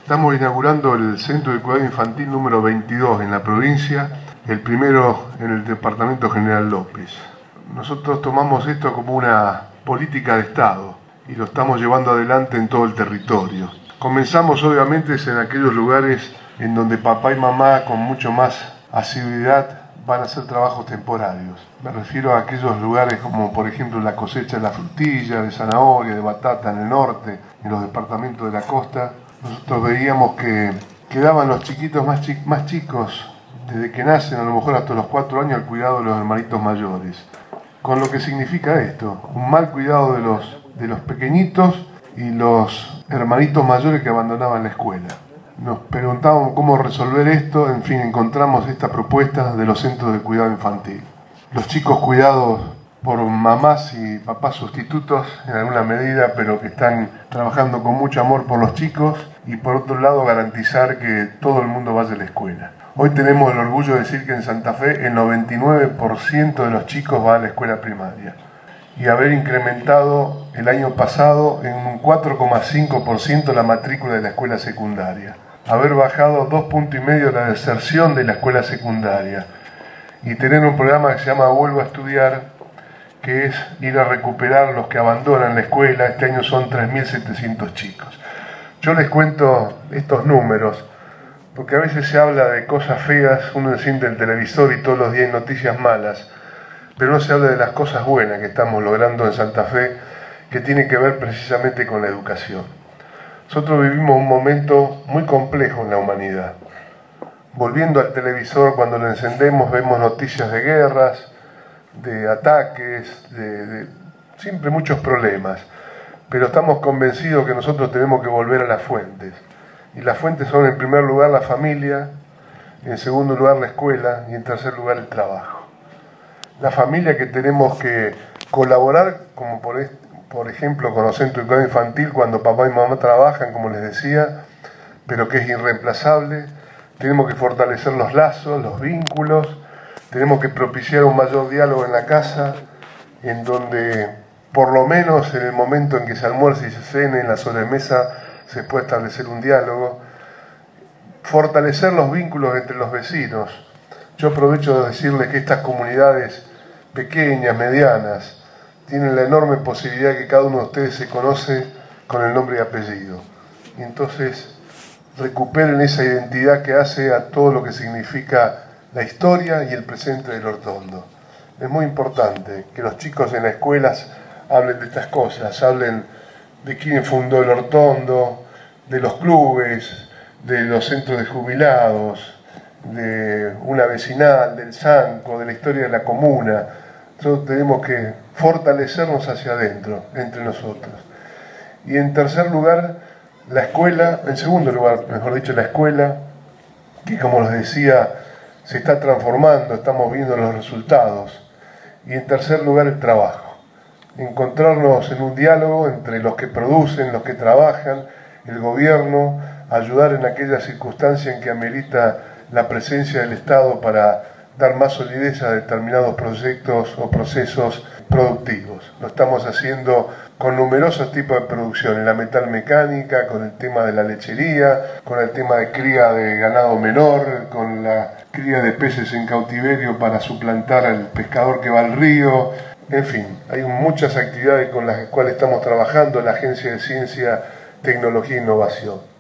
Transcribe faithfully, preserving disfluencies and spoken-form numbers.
Estamos inaugurando el Centro de Cuidado Infantil número veintidós en la provincia, el primero en el departamento General López. Nosotros tomamos esto como una política de Estado y lo estamos llevando adelante en todo el territorio. Comenzamos obviamente en aquellos lugares en donde papá y mamá con mucho más asiduidad van a hacer trabajos temporarios. Me refiero a aquellos lugares como por ejemplo la cosecha de la frutilla, de zanahoria, de batata en el norte, en los departamentos de la costa. Nosotros veíamos que quedaban los chiquitos más, chi más chicos desde que nacen, a lo mejor hasta los cuatro años, al cuidado de los hermanitos mayores. Con lo que significa esto, un mal cuidado de los, de los pequeñitos y los hermanitos mayores que abandonaban la escuela. Nos preguntábamos cómo resolver esto, en fin, encontramos esta propuesta de los centros de cuidado infantil. Los chicos cuidados por mamás y papás sustitutos en alguna medida, pero que están trabajando con mucho amor por los chicos, y por otro lado garantizar que todo el mundo vaya a la escuela. Hoy tenemos el orgullo de decir que en Santa Fe el noventa y nueve por ciento de los chicos va a la escuela primaria y haber incrementado el año pasado en un cuatro coma cinco por ciento la matrícula de la escuela secundaria, haber bajado dos puntos y medio la deserción de la escuela secundaria y tener un programa que se llama Vuelvo a Estudiar, que es ir a recuperar a los que abandonan la escuela. Este año son tres mil setecientos chicos. Yo les cuento estos números porque a veces se habla de cosas feas, uno enciende el televisor y todos los días hay noticias malas, pero no se habla de las cosas buenas que estamos logrando en Santa Fe, que tiene que ver precisamente con la educación. Nosotros vivimos un momento muy complejo en la humanidad. Volviendo al televisor, cuando lo encendemos, vemos noticias de guerras, de ataques, de, de siempre muchos problemas, pero estamos convencidos que nosotros tenemos que volver a las fuentes, y las fuentes son en primer lugar la familia, en segundo lugar la escuela y en tercer lugar el trabajo. La familia, que tenemos que colaborar, como por, este, por ejemplo con los centros de cuidado infantil cuando papá y mamá trabajan, como les decía, pero que es irreemplazable. Tenemos que fortalecer los lazos, los vínculos. Tenemos que propiciar un mayor diálogo en la casa, en donde por lo menos en el momento en que se almuerce y se cene, en la sobremesa, se puede establecer un diálogo. Fortalecer los vínculos entre los vecinos. Yo aprovecho de decirles que estas comunidades pequeñas, medianas, tienen la enorme posibilidad de que cada uno de ustedes se conoce con el nombre y apellido. Y entonces recuperen esa identidad que hace a todo lo que significa la historia y el presente del Hortondo. Es muy importante que los chicos en las escuelas hablen de estas cosas, hablen de quién fundó el Hortondo, de los clubes, de los centros de jubilados, de una vecinal, del Sanco, de la historia de la comuna. Nosotros tenemos que fortalecernos hacia adentro, entre nosotros. Y en tercer lugar, la escuela, en segundo lugar, mejor dicho, la escuela, que como les decía, se está transformando, estamos viendo los resultados. Y en tercer lugar, el trabajo. Encontrarnos en un diálogo entre los que producen, los que trabajan, el gobierno, ayudar en aquellas circunstancias en que amerita la presencia del Estado para dar más solidez a determinados proyectos o procesos productivos. Lo estamos haciendo con numerosos tipos de producción, en la metalmecánica, con el tema de la lechería, con el tema de cría de ganado menor, con la cría de peces en cautiverio para suplantar al pescador que va al río. En fin, hay muchas actividades con las cuales estamos trabajando en la Agencia de Ciencia, Tecnología e Innovación.